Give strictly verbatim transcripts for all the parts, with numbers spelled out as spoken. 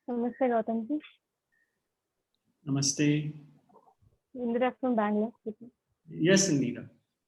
Namaste, Gautamji. Namaste. Indira from Bangalore. Yes, Indira.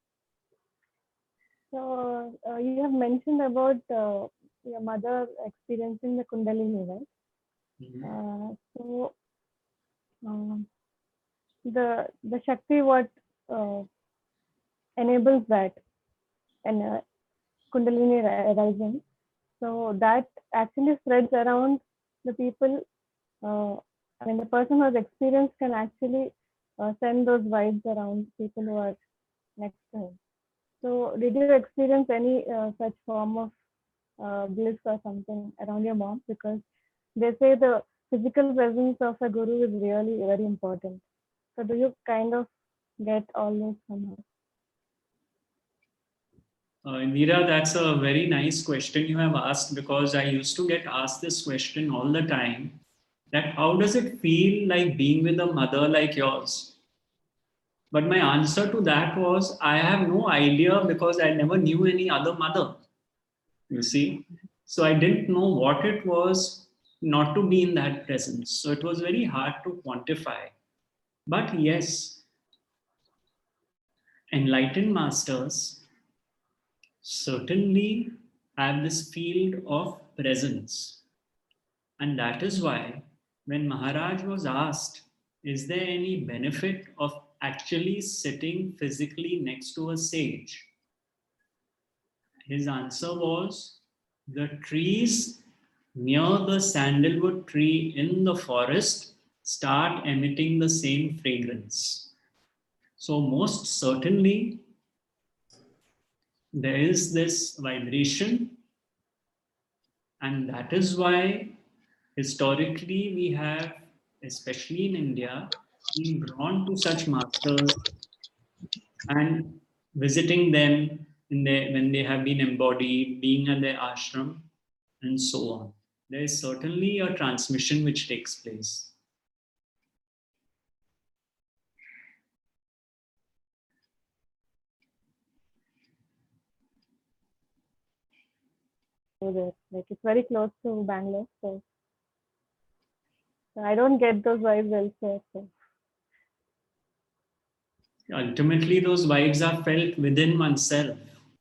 So, uh, you have mentioned about uh, your mother experiencing the Kundalini, right? Mm-hmm. Uh, so, um, the the Shakti what uh, enables that and uh, Kundalini rising. So that actually spreads around the people. Uh, I mean, the person who has experienced can actually uh, send those vibes around people who are next to him. So, did you experience any uh, such form of uh, bliss or something around your mom? Because they say the physical presence of a guru is really very important. So, do you kind of get all this from her? Uh, Indira, that's a very nice question you have asked, because I used to get asked this question all the time, that how does it feel like being with a mother like yours? But my answer to that was, I have no idea, because I never knew any other mother, you see. So I didn't know what it was not to be in that presence. So it was very hard to quantify. But yes, enlightened masters certainly have this field of presence. And that is why when Maharaj was asked, is there any benefit of actually sitting physically next to a sage? His answer was, the trees near the sandalwood tree in the forest start emitting the same fragrance. So most certainly, there is this vibration, and that is why historically we have, especially in India, been drawn to such masters and visiting them in their, when they have been embodied, being at their ashram, and so on. There is certainly a transmission which takes place. There, like it's very close to Bangalore, so, so I don't get those vibes elsewhere. So. Ultimately, those vibes are felt within oneself.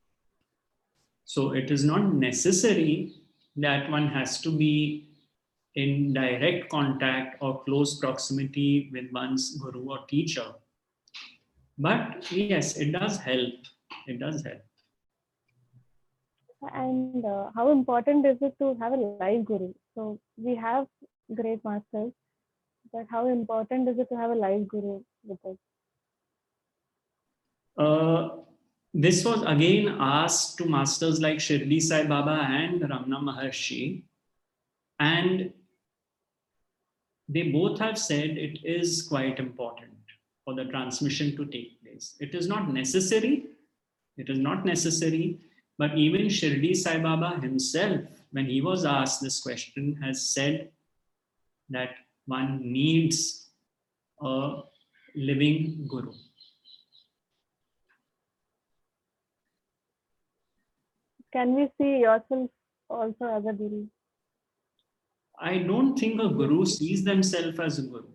So it is not necessary that one has to be in direct contact or close proximity with one's guru or teacher. But yes, it does help. It does help. And uh, how important is it to have a live guru? So we have great masters, but how important is it to have a live guru with us? Uh, this was again asked to masters like Shirdi Sai Baba and Ramana Maharshi, and they both have said it is quite important for the transmission to take place. It is not necessary, it is not necessary, but even Shirdi Sai Baba himself, when he was asked this question, has said that one needs a living guru. Can we see yourself also as a guru? I don't think a guru sees themselves as a guru.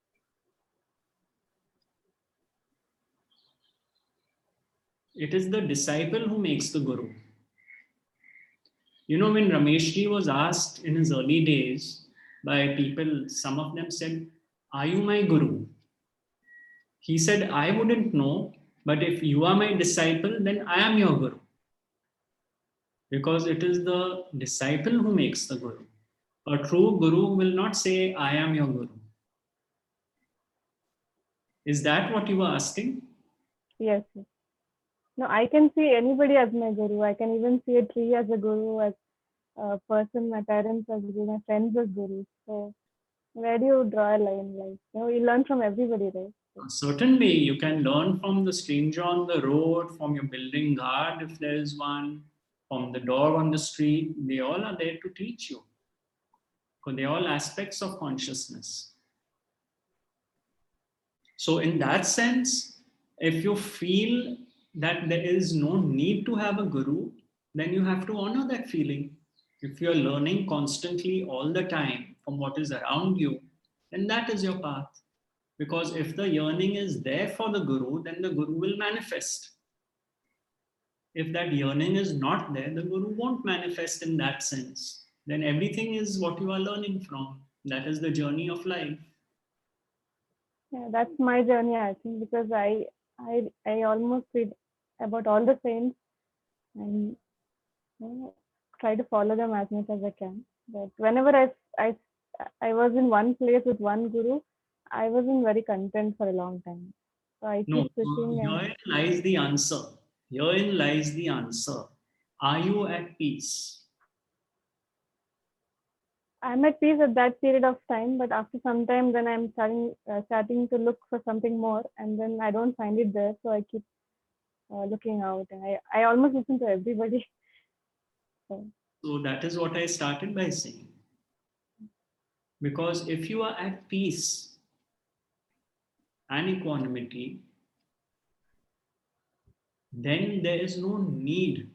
It is the disciple who makes the guru. You know, when Rameshji was asked in his early days by people, some of them said, "Are you my guru?" He said, "I wouldn't know, but if you are my disciple, then I am your guru." Because it is the disciple who makes the guru. A true guru will not say, "I am your guru." Is that what you were asking? Yes, yes. No, I can see anybody as my guru. I can even see a tree as a guru, as a person, my parents as guru, my friends as gurus. So where do you draw a line? Like, you know, you learn from everybody, right? Certainly, you can learn from the stranger on the road, from your building guard if there is one, from the dog on the street. They all are there to teach you. Because they're all aspects of consciousness. So, in that sense, if you feel that there is no need to have a guru, then you have to honor that feeling. If you're learning constantly all the time from what is around you, then that is your path. Because if the yearning is there for the Guru, then the Guru will manifest. If that yearning is not there, the Guru won't manifest in that sense. Then everything is what you are learning from. That is the journey of life. Yeah, that's my journey, I think, because I I I almost read about all the saints and you know, try to follow them as much as I can. But whenever I I I was in one place with one guru, I wasn't very content for a long time. So I No, keep switching and herein lies the answer. Herein lies the answer. Are you at peace? I'm at peace at that period of time. But after some time, then I'm starting uh, starting to look for something more, and then I don't find it there. So I keep uh, looking out, and I I almost listen to everybody. So, So that is what I started by saying. Because if you are at peace and equanimity, then there is no need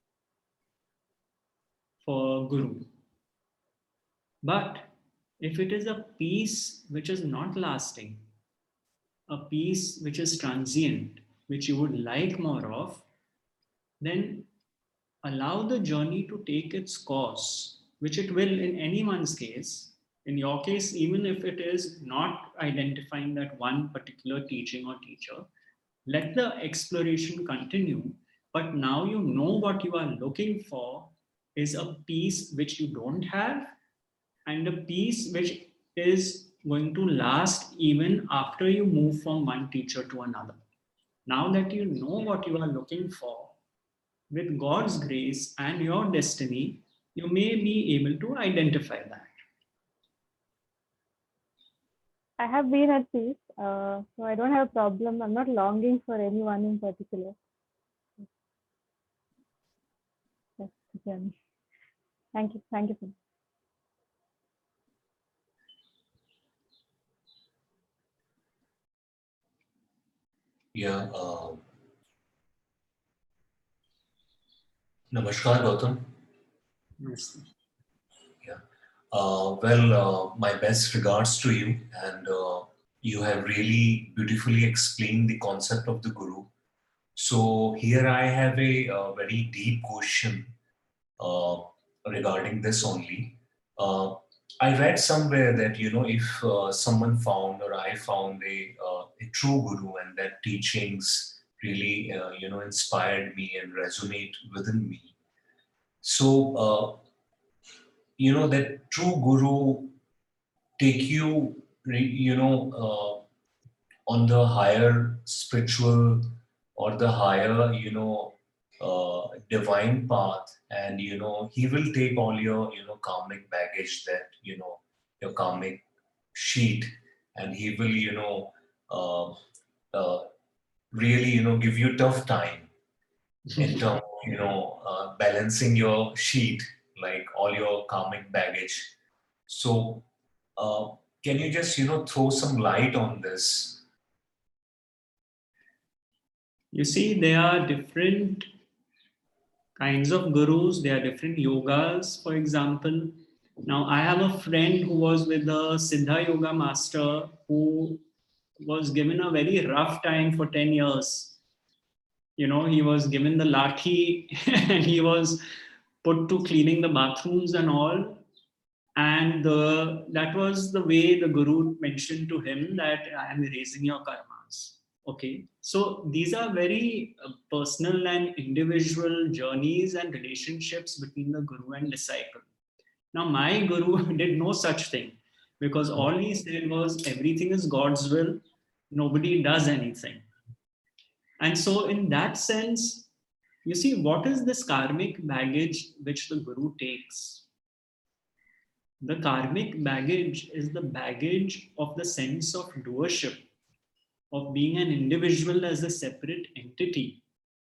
for Guru. But if it is a peace which is not lasting, a peace which is transient, which you would like more of, then allow the journey to take its course, which it will in anyone's case. In your case, even if it is not identifying that one particular teaching or teacher, let the exploration continue. But now you know what you are looking for is a peace which you don't have, and a peace which is going to last even after you move from one teacher to another. Now that you know what you are looking for, with God's grace and your destiny, you may be able to identify that. I have been at peace, uh, so I don't have a problem. I'm not longing for anyone in particular. That's the journey. Thank you. Thank you so much. Yeah. Uh, Namaskar, Gautam. Yes. Yeah. Uh, well, uh, my best regards to you, and uh, you have really beautifully explained the concept of the Guru. So here I have a, uh very deep question uh, regarding this only. Uh, I read somewhere that you know if uh, someone found or I found a uh, a true Guru and that teachings really uh, you know inspired me and resonate within me. So uh, you know that true Guru take you re- you know uh, on the higher spiritual or the higher you know uh, divine path, and you know he will take all your you know karmic baggage, that you know your karmic sheet, and he will you know uh, uh, really you know give you tough time in terms of you know uh, balancing your sheet, like all your karmic baggage. So uh, can you just you know throw some light on this? You see, there are different kinds of gurus, there are different yogas, for example. Now, I have a friend who was with a Siddha Yoga master who was given a very rough time for ten years. You know, he was given the lathi and he was put to cleaning the bathrooms and all. And the, that was the way the Guru mentioned to him that I am erasing your karmas. Okay. So these are very uh, personal and individual journeys and relationships between the Guru and disciple. Now, my Guru did no such thing, because all he said was everything is God's will, nobody does anything. And so, in that sense, you see, what is this karmic baggage which the Guru takes? The karmic baggage is the baggage of the sense of doership, of being an individual as a separate entity.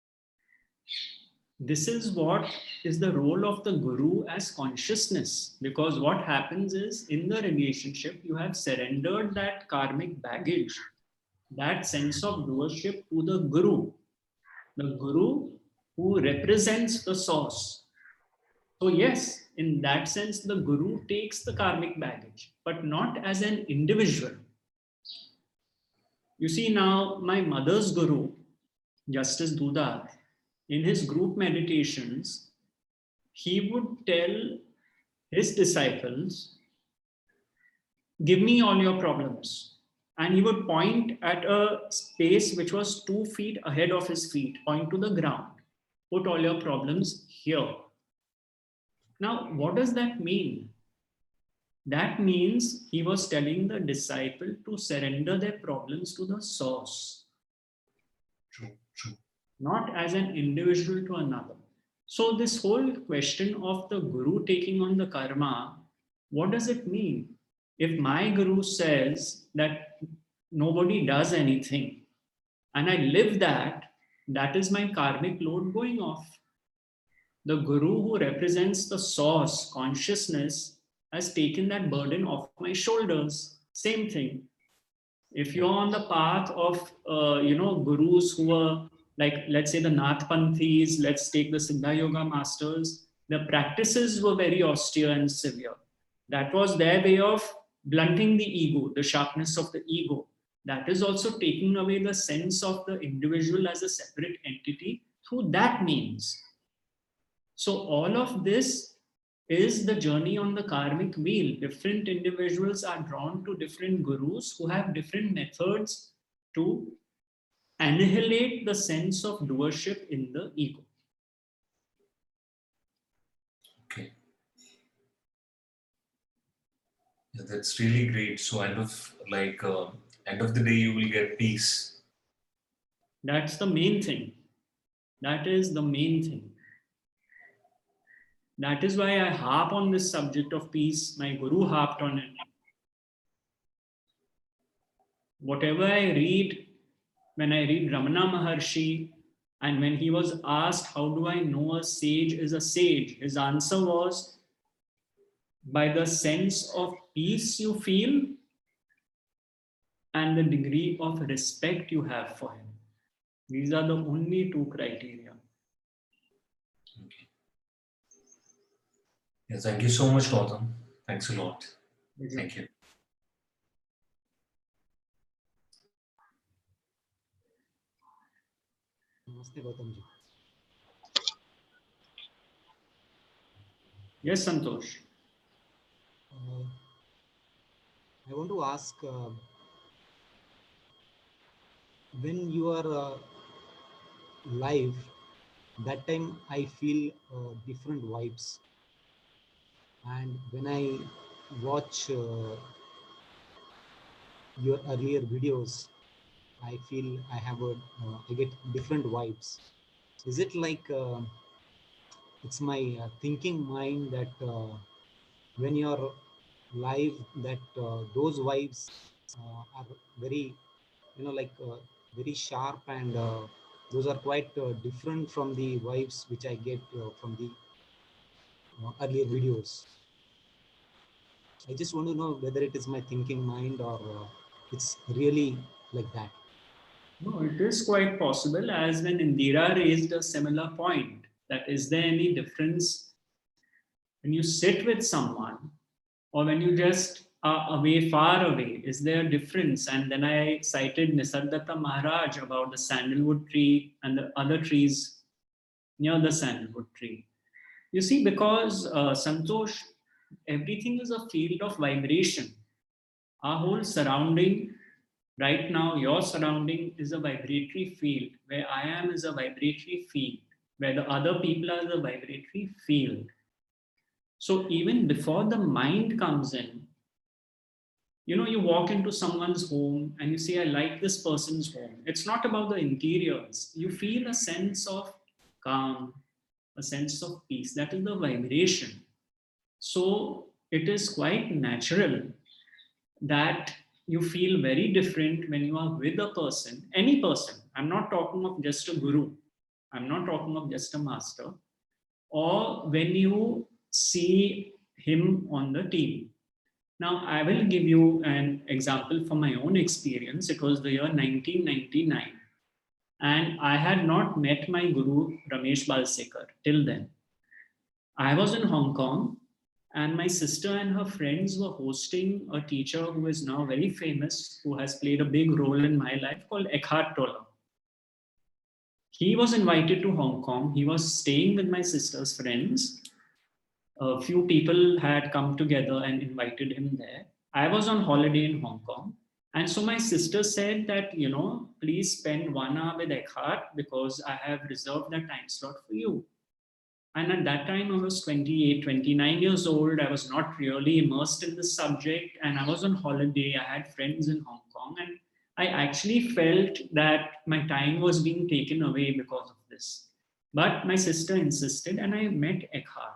This is what is the role of the Guru as consciousness, because what happens is in the relationship, you have surrendered that karmic baggage, that sense of doership to the Guru, the Guru who represents the source. So yes, in that sense, the guru takes the karmic baggage, but not as an individual. You see, now my mother's guru, Justice Dudar, in his group meditations, he would tell his disciples, give me all your problems. And he would point at a space which was two feet ahead of his feet, point to the ground. Put all your problems here. Now, what does that mean? That means he was telling the disciple to surrender their problems to the source. True, true. Not as an individual to another. So this whole question of the guru taking on the karma, what does it mean? If my guru says that nobody does anything and I live that, that is my karmic load going off. The guru who represents the source, consciousness, has taken that burden off my shoulders. Same thing. If you're on the path of, uh, you know, gurus who are like, let's say the Nath Panthis, let's take the Siddha Yoga masters, the practices were very austere and severe. That was their way of blunting the ego, the sharpness of the ego. That is also taking away the sense of the individual as a separate entity through that means. So all of this is the journey on the karmic wheel. Different individuals are drawn to different gurus who have different methods to annihilate the sense of doership in the ego. Okay. Yeah, that's really great. So end of like uh, end of the day, you will get peace. That's the main thing. That is the main thing. That is why I harp on this subject of peace. My guru harped on it. Whatever I read, when I read Ramana Maharshi, and when he was asked, how do I know a sage is a sage? His answer was, by the sense of peace you feel and the degree of respect you have for him. These are the only two criteria. Okay. Yeah, thank you so much, Gautam. Thanks a lot. Thank you. Namaste, Gautamji. Yes, Santosh. Uh, I want to ask, uh, when you are uh, live, that time I feel uh, different vibes. And when I watch uh, your earlier videos, I feel I have a, uh, I get different vibes. Is it like, uh, it's my uh, thinking mind that uh, when you're live, that uh, those vibes uh, are very, you know, like uh, very sharp, and uh, those are quite uh, different from the vibes which I get uh, from the uh, earlier videos. I just want to know whether it is my thinking mind or uh, it's really like that. No, it is quite possible, as when Indira raised a similar point, that is there any difference when you sit with someone or when you just are away, far away? Is there a difference? And then I cited Nisargadatta Maharaj about the sandalwood tree and the other trees near the sandalwood tree. You see, because uh, Santosh, everything is a field of vibration. Our whole surrounding, right now, your surrounding is a vibratory field. Where I am is a vibratory field. Where the other people are the vibratory field. So even before the mind comes in, you know, you walk into someone's home and you say, I like this person's home. It's not about the interiors. You feel a sense of calm, a sense of peace. That is the vibration. So it is quite natural that you feel very different when you are with a person, any person. I'm not talking of just a guru. I'm not talking of just a master. Or when you see him on the T V. Now, I will give you an example from my own experience. It was the year nineteen ninety-nine. And I had not met my guru, Ramesh Balsekar, till then. I was in Hong Kong, and my sister and her friends were hosting a teacher who is now very famous, who has played a big role in my life, called Eckhart Tolle. He was invited to Hong Kong. He was staying with my sister's friends. A few people had come together and invited him there. I was on holiday in Hong Kong. And so my sister said that, you know, please spend one hour with Eckhart because I have reserved that time slot for you. And at that time, I was twenty-eight, twenty-nine years old. I was not really immersed in the subject. And I was on holiday. I had friends in Hong Kong. And I actually felt that my time was being taken away because of this. But my sister insisted, and I met Eckhart.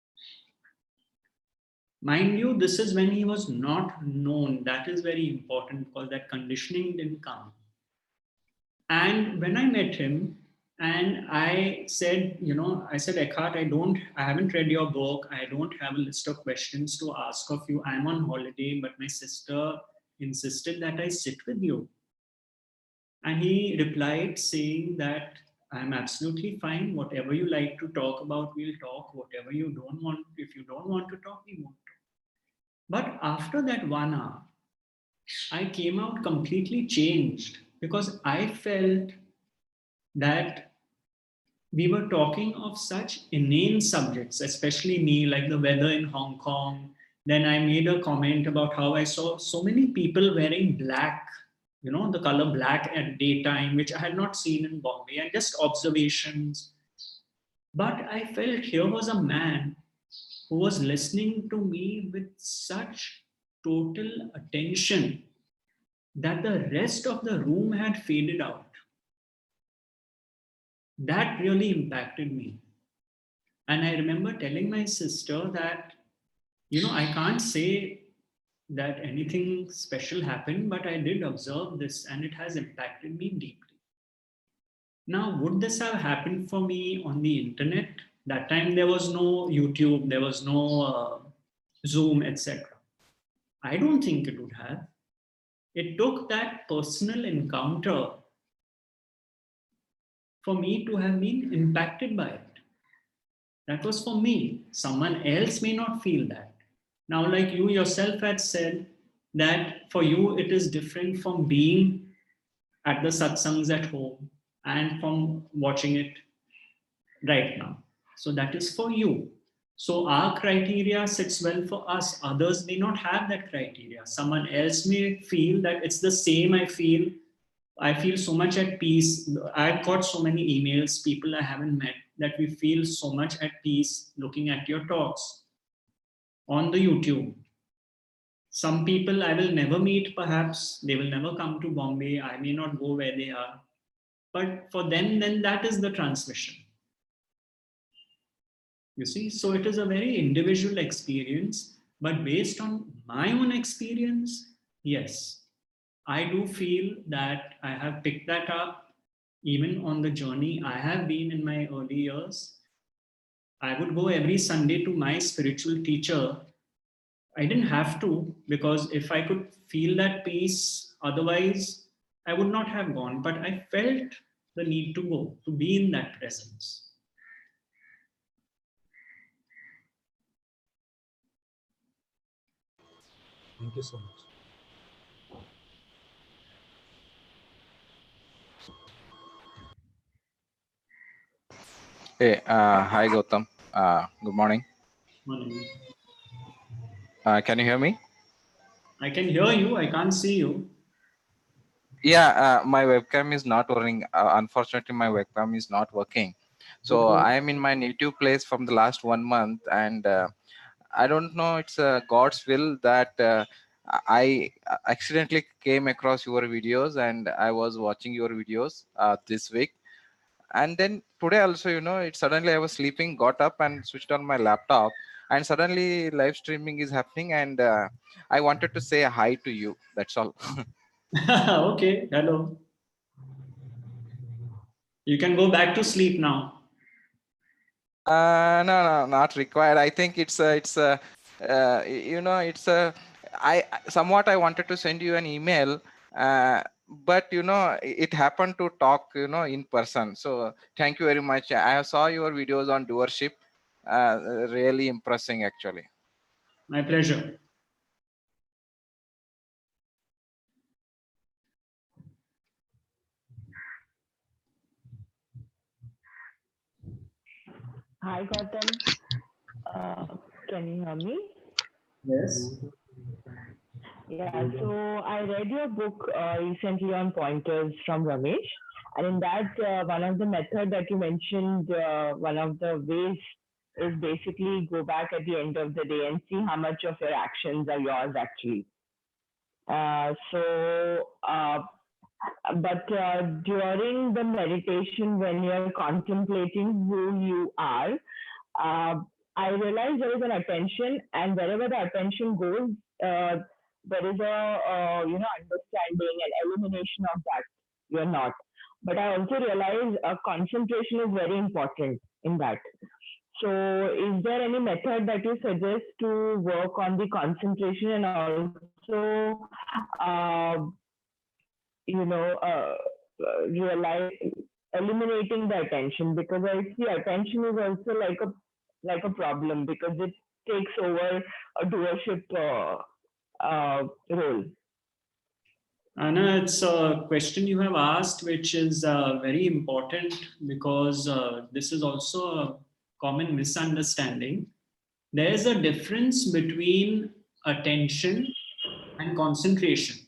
Mind you, this is when he was not known. That is very important because that conditioning didn't come. And when I met him, and I said, you know, I said, Eckhart, I don't, I haven't read your book. I don't have a list of questions to ask of you. I'm on holiday, but my sister insisted that I sit with you. And he replied saying that I'm absolutely fine. Whatever you like to talk about, we'll talk. Whatever you don't want, if you don't want to talk, we won't talk. But after that one hour, I came out completely changed because I felt that we were talking of such inane subjects, especially me, like the weather in Hong Kong. Then I made a comment about how I saw so many people wearing black, you know, the color black at daytime, which I had not seen in Bombay, and just observations. But I felt here was a man who was listening to me with such total attention that the rest of the room had faded out. That really impacted me. And I remember telling my sister that, you know, I can't say that anything special happened, but I did observe this and it has impacted me deeply. Now, would this have happened for me on the internet? That time there was no YouTube, there was no uh, Zoom, et cetera. I don't think it would have. It took that personal encounter for me to have been impacted by it. That was for me. Someone else may not feel that. Now, like you yourself had said, that for you it is different from being at the satsangs at home and from watching it right now. So that is for you. So our criteria sits well for us. Others may not have that criteria. Someone else may feel that it's the same I feel. I feel so much at peace. I've got so many emails, people I haven't met, that we feel so much at peace looking at your talks on the YouTube. Some people I will never meet, perhaps. They will never come to Bombay. I may not go where they are. But for them, then that is the transmission. You see, so it is a very individual experience, but based on my own experience, yes, I do feel that I have picked that up even on the journey I have been in my early years. I would go every Sunday to my spiritual teacher. I didn't have to, because if I could feel that peace, otherwise I would not have gone, but I felt the need to go, to be in that presence. Thank you so much. Hey, uh, hi Gautam. Uh, good morning. Morning. Uh, can you hear me? I can hear you. I can't see you. Yeah, uh, my webcam is not working. Uh, unfortunately, my webcam is not working. So Okay. I am in my native place from the last one month, and uh, I don't know. It's uh, God's will that uh, I accidentally came across your videos, and I was watching your videos uh, this week. And then today also, you know, it suddenly I was sleeping, got up and switched on my laptop, and suddenly live streaming is happening, and uh, I wanted to say hi to you. That's all. Okay, hello. You can go back to sleep now. Uh, no, no, not required. I think it's a, it's a, uh, you know, it's a, I somewhat I wanted to send you an email, uh, but you know, it happened to talk, you know, in person. So thank you very much. I saw your videos on doership, uh, really impressing actually. My pleasure. Hi, Gautam. Uh, can you hear me? Yes. Yeah, so I read your book uh, recently on pointers from Ramesh. And in that, uh, one of the method that you mentioned, uh, one of the ways is basically go back at the end of the day and see how much of your actions are yours actually. Uh, so, uh, but uh, during the meditation, when you're contemplating who you are, uh, I realize there is an attention, and wherever the attention goes, uh, there is a uh, you know understanding and elimination of that. You're not. But I also realize uh, concentration is very important in that. So, is there any method that you suggest to work on the concentration and also, uh, you know, uh, uh, realize eliminating the attention, because I see attention is also like a like a problem because it takes over a doership uh, uh, role. Anna, it's a question you have asked, which is uh, very important because uh, this is also a common misunderstanding. There is a difference between attention and concentration.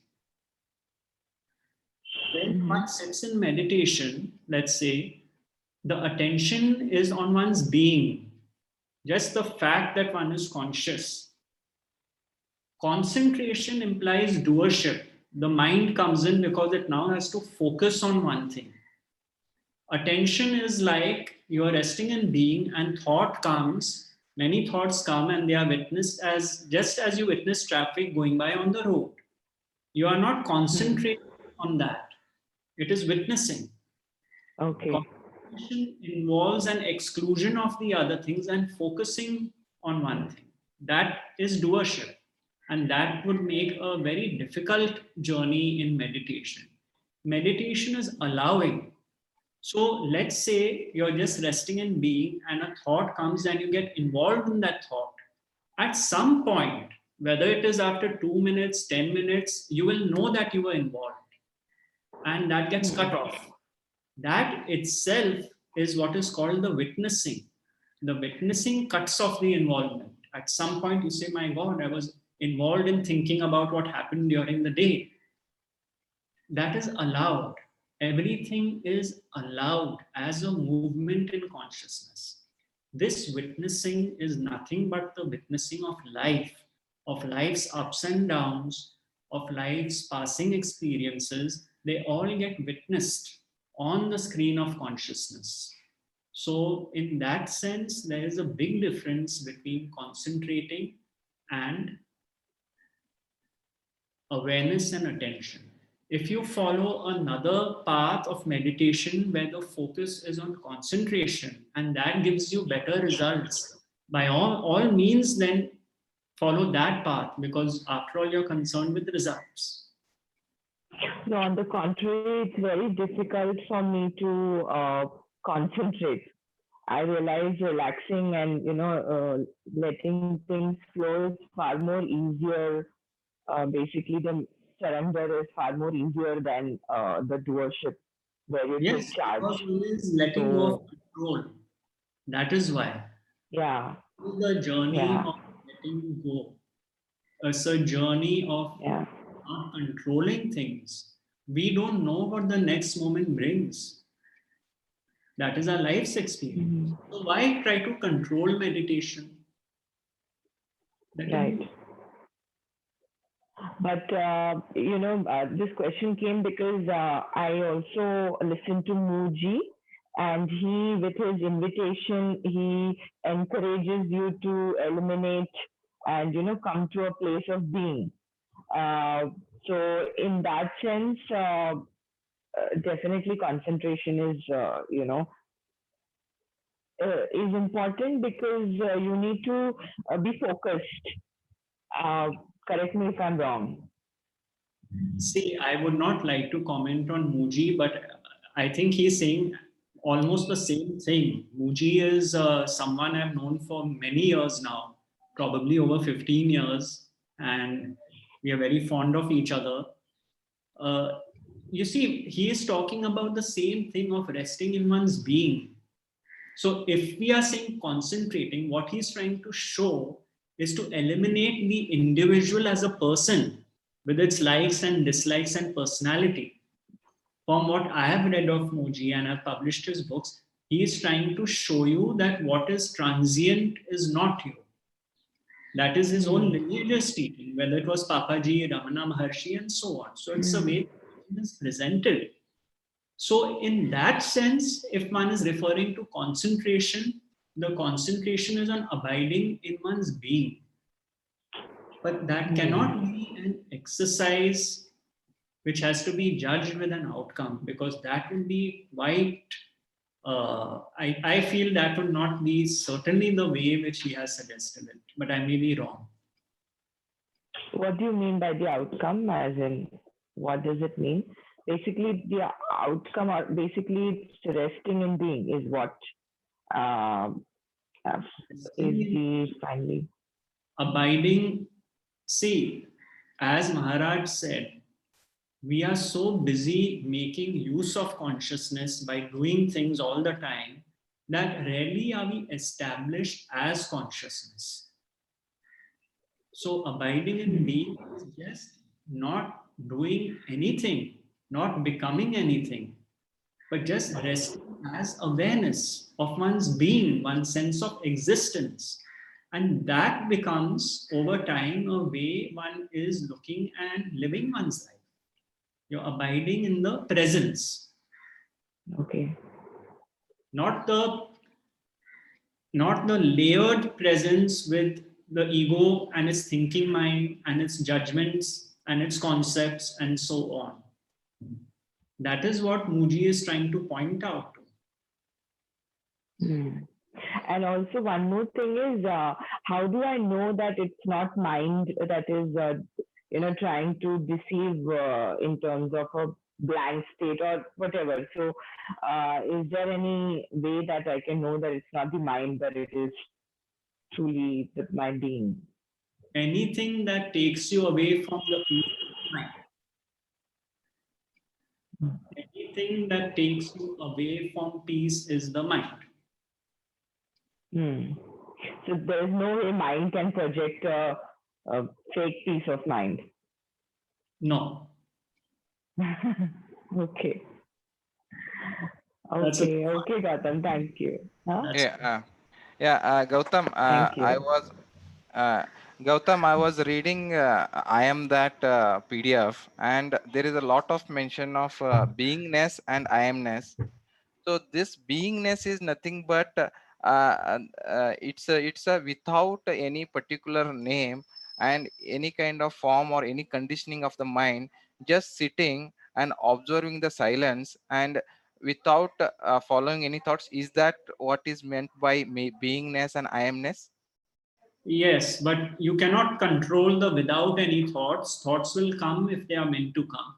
When Mhm. one sits in meditation, let's say, the attention is on one's being, just the fact that one is conscious. Concentration implies doership. The mind comes in because it now has to focus on one thing. Attention is like you are resting in being, and thought comes, many thoughts come, and they are witnessed as just as you witness traffic going by on the road. You are not concentrating on that, it is witnessing. Okay. Concentration involves an exclusion of the other things and focusing on one thing. That is doership. And that would make a very difficult journey in meditation. Meditation is allowing. So let's say you're just resting in being, and a thought comes and you get involved in that thought. At some point, whether it is after two minutes, ten minutes, you will know that you were involved. And that gets cut off. That itself is what is called the witnessing. The witnessing cuts off the involvement. At some point, you say, my God, I was involved in thinking about what happened during the day. That is allowed. Everything is allowed as a movement in consciousness. This witnessing is nothing but the witnessing of life, of life's ups and downs, of life's passing experiences. They all get witnessed on the screen of consciousness. So, in that sense, there is a big difference between concentrating and awareness and attention. If you follow another path of meditation where the focus is on concentration and that gives you better results, by all, all means, then follow that path, because after all, you're concerned with results. No, on the contrary, it's very difficult for me to uh, concentrate. I realize relaxing and you know uh, letting things flow is far more easier. Uh, basically, the surrender is far more easier than uh, the doership where you took Yes, charge. because one is letting go of So control. That is why. yeah, The journey yeah, of letting go. It's a journey of yeah. not controlling things. We don't know what the next moment brings. That is our life's experience. Mhm. So why try to control meditation? Let it Right. be. But uh, you know, uh, this question came because uh, I also listened to Muji, and he, with his invitation, he encourages you to eliminate and you know come to a place of being. Uh, so, in that sense, uh, uh, definitely concentration is uh, you know uh, is important because uh, you need to uh, be focused. Uh, Correct me if I'm wrong. See, I would not like to comment on Muji, but I think he's saying almost the same thing. Muji is uh, someone I've known for many years now, probably over fifteen years, and we are very fond of each other. Uh, you see, he is talking about the same thing of resting in one's being. So if we are saying concentrating, what he's trying to show is to eliminate the individual as a person with its likes and dislikes and personality. From what I have read of Muji and I've published his books, he is trying to show you that what is transient is not you. That is his own lineage's teaching, whether it was Papaji, Ramana Maharshi, and so on. So it's a way it is presented. So in that sense, if one is referring to concentration, the concentration is on abiding in one's being. But that cannot be an exercise which has to be judged with an outcome, because that will be quite, uh, I, I feel that would not be certainly the way which he has suggested it, but I may be wrong. What do you mean by the outcome? As in, what does it mean? Basically, the outcome, or basically, it's resting in being is what uh, uh, is the finally abiding. See, as Maharaj said, we are so busy making use of consciousness by doing things all the time that rarely are we established as consciousness. So abiding in being is just not doing anything, not becoming anything, but just resting as awareness of one's being, one's sense of existence. And that becomes over time a way one is looking and living one's life. You're abiding in the presence. Okay. Not the, not the layered presence with the ego and its thinking mind and its judgments and its concepts and so on. That is what Muji is trying to point out to. Hmm. And also one more thing is, uh, how do I know that it's not mind that is, uh, you know, trying to deceive uh, in terms of a blank state or whatever? So uh, is there any way that I can know that it's not the mind, but it is truly the my being? Anything that takes you away from the peace of mind. Anything that takes you away from peace is the mind. Hmm. So there is no way mind can project a, a fake peace of mind. No. Okay. That's Okay. a- Okay, Gautam. Thank you. Huh? That's Yeah, uh, yeah, uh, Gautam, uh, Thank you. I was, uh, Gautam, I was reading uh, I am that uh, P D F, and there is a lot of mention of uh, beingness and I amness. So this beingness is nothing but uh, uh, uh, it's a, it's a without any particular name and any kind of form or any conditioning of the mind, just sitting and observing the silence and without uh, following any thoughts. Is that what is meant by may- beingness and I amness? Yes, but you cannot control the without any thoughts. Thoughts will come if they are meant to come.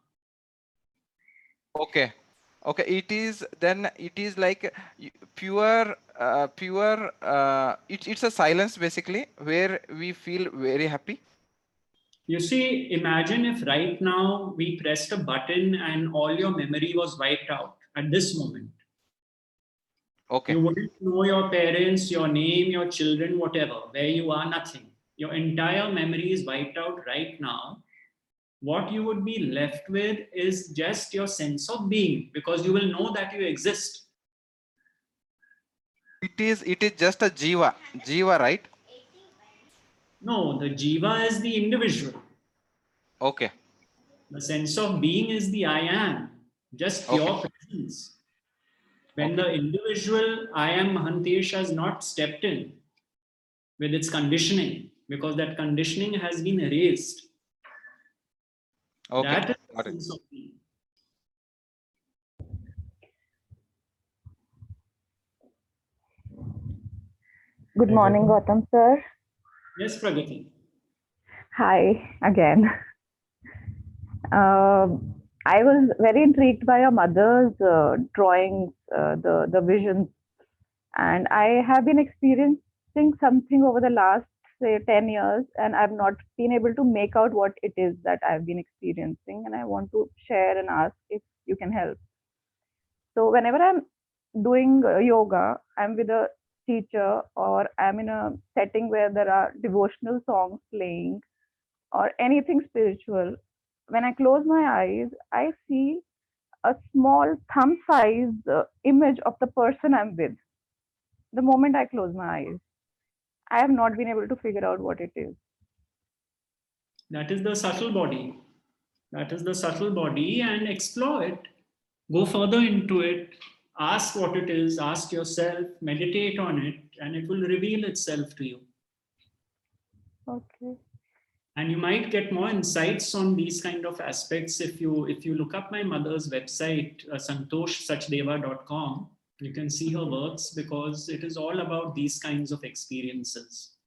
Okay. Okay, it is then it is like pure uh, pure uh, it, it's a silence basically where we feel very happy. You see, imagine if right now we pressed a button and all your memory was wiped out at this moment. Okay. You wouldn't know your parents, your name, your children, whatever, where you are, nothing. Your entire memory is wiped out right now. What you would be left with is just your sense of being, because you will know that you exist. It is it is just a jiva, jiva, right? No, the jiva is the individual. Okay. The sense of being is the I am, just pure Okay. presence. When Okay. the individual I am Mahantesh has not stepped in with its conditioning, because that conditioning has been erased. Okay. That is Got the it. sense of being. Good morning, Gautam sir. Yes, Pragati. Hi again. Uh, I was very intrigued by your mother's uh, drawings, uh, the the visions, and I have been experiencing something over the last say ten years, and I've not been able to make out what it is that I've been experiencing, and I want to share and ask if you can help. So whenever I'm doing uh, yoga, I'm with a teacher or I'm in a setting where there are devotional songs playing or anything spiritual. When I close my eyes, I see a small thumb sized uh, image of the person I'm with. The moment I close my eyes, I have not been able to figure out what it is. That is the subtle body. That is the subtle body, and explore it. Go further into it. Ask what it is. Ask yourself. Meditate on it, and it will reveal itself to you. Okay. And you might get more insights on these kind of aspects if you if you look up my mother's website, uh, santosh sachdeva dot com. You can see her works because it is all about these kinds of experiences.